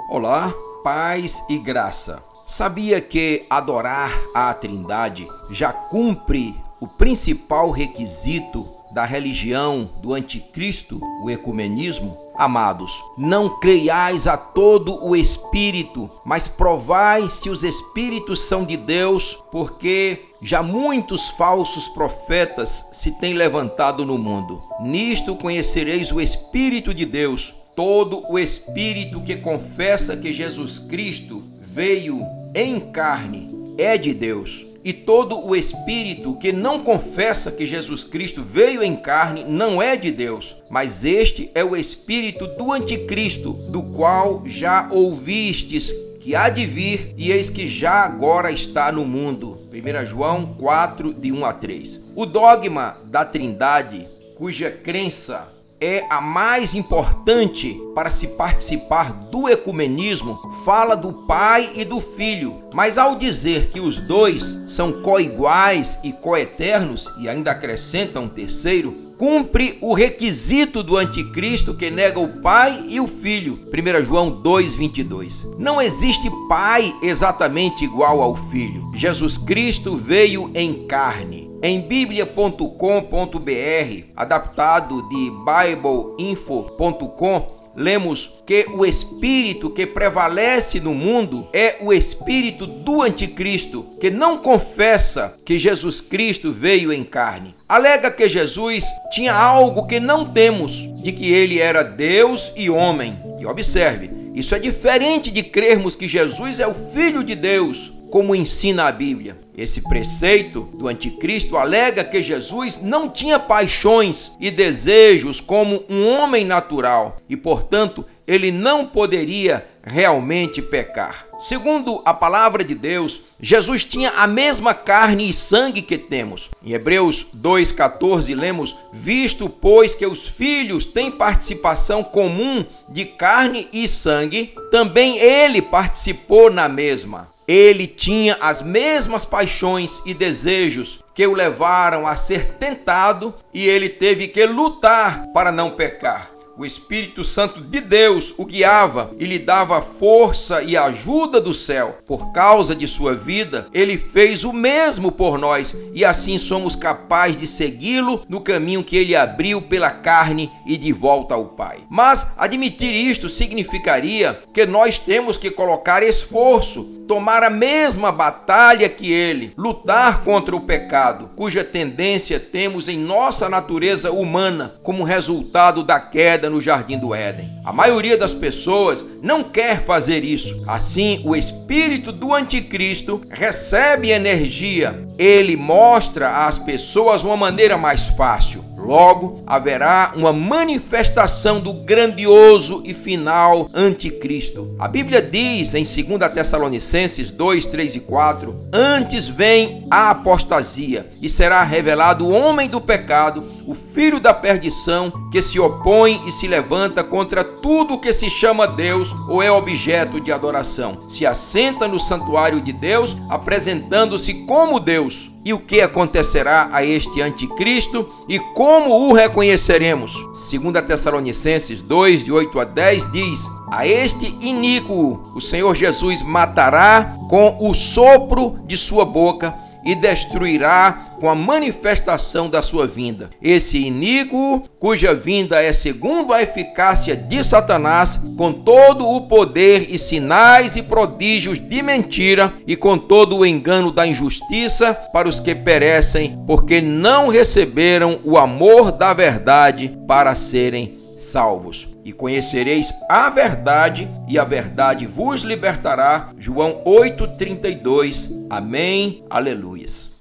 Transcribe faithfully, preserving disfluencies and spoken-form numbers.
Olá, paz e graça. Sabia que adorar a Trindade já cumpre o principal requisito da religião do anticristo, o ecumenismo? Amados, não creiais a todo o Espírito, mas provai se os Espíritos são de Deus, porque já muitos falsos profetas se têm levantado no mundo. Nisto conhecereis o Espírito de Deus. Todo o Espírito que confessa que Jesus Cristo veio em carne é de Deus. E todo o Espírito que não confessa que Jesus Cristo veio em carne não é de Deus. Mas este é o Espírito do anticristo, do qual já ouvistes que há de vir, e eis que já agora está no mundo. primeira João quatro, de um a três. O dogma da Trindade, cuja crença é a mais importante para se participar do ecumenismo, fala do Pai e do Filho, mas ao dizer que os dois são coiguais e coeternos, e ainda acrescenta um terceiro, cumpre o requisito do anticristo que nega o Pai e o Filho. primeira João dois, vinte e dois. Não existe Pai exatamente igual ao Filho. Jesus Cristo veio em carne. Em bíblia ponto com ponto br, adaptado de bible info ponto com, lemos que o espírito que prevalece no mundo é o espírito do anticristo, que não confessa que Jesus Cristo veio em carne. Alega que Jesus tinha algo que não temos, de que ele era Deus e homem. E observe, isso é diferente de crermos que Jesus é o Filho de Deus, como ensina a Bíblia. Esse preceito do anticristo alega que Jesus não tinha paixões e desejos como um homem natural e, portanto, ele não poderia realmente pecar. Segundo a palavra de Deus, Jesus tinha a mesma carne e sangue que temos. Em Hebreus dois, quatorze, lemos: visto, pois, que os filhos têm participação comum de carne e sangue, também ele participou na mesma. Ele tinha as mesmas paixões e desejos que o levaram a ser tentado, e ele teve que lutar para não pecar. O Espírito Santo de Deus o guiava e lhe dava força e ajuda do céu. Por causa de sua vida, ele fez o mesmo por nós, e assim somos capazes de segui-lo no caminho que ele abriu pela carne e de volta ao Pai. Mas admitir isto significaria que nós temos que colocar esforço, tomar a mesma batalha que ele, lutar contra o pecado, cuja tendência temos em nossa natureza humana como resultado da queda no Jardim do Éden. A maioria das pessoas não quer fazer isso. Assim, o espírito do anticristo recebe energia. Ele mostra às pessoas uma maneira mais fácil. Logo, haverá uma manifestação do grandioso e final anticristo. A Bíblia diz em segunda Tessalonicenses dois, três e quatro: antes vem a apostasia, e será revelado o homem do pecado, o filho da perdição, que se opõe e se levanta contra tudo que se chama Deus ou é objeto de adoração. Se assenta no santuário de Deus, apresentando-se como Deus. E o que acontecerá a este anticristo e como o reconheceremos? segunda Tessalonicenses dois, de oito a dez diz: a este iníquo o Senhor Jesus matará com o sopro de sua boca e destruirá com a manifestação da sua vinda. Esse iníquo, cuja vinda é segundo a eficácia de Satanás, com todo o poder e sinais e prodígios de mentira e com todo o engano da injustiça para os que perecem, porque não receberam o amor da verdade para serem salvos. E conhecereis a verdade, e a verdade vos libertará. João oito, trinta e dois. Amém. Aleluias.